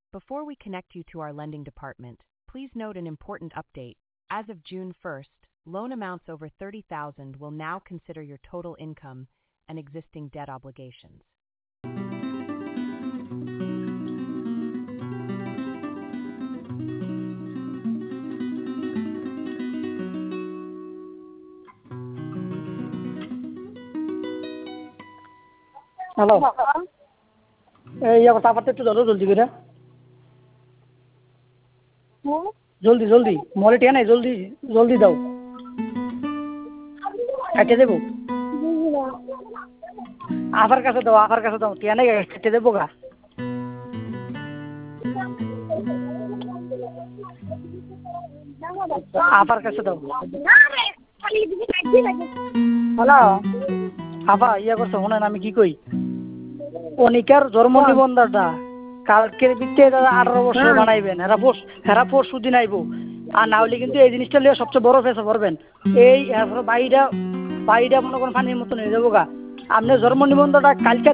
Before we connect you to our lending department, please note an important update. As of June 1st, loan amounts over $30,000 will now consider your total income and existing debt obligations. Hello, এই তারপর একটু ধরো জলদি করে, জলদি জলদি মলে টিয়া নাই, জলদি জলদি দাও, কেটে দেবো। আফার কাছে দাও, আফার কাছে দাও, টিয়া নাই কেটে দেবো গা। আফার কাছে দাও। হ্যালো আফা, ইয়া করছো শোনেন, আমি কি কই, অনিকার জন্ম নিবন্ধনটা কালকের ভিত্তিতে 18 বছর বানাইবেন, হেরা পরশু দিন আইব, আর না হলে কিন্তু এই জিনিসটা লিয়ে সবচেয়ে বড় ফেসে পড়বেন। এই বাড়িটা মনে করেন পানির মতন হয়ে যাবো গা। আপনার জন্ম নিবন্ধনটা কালকে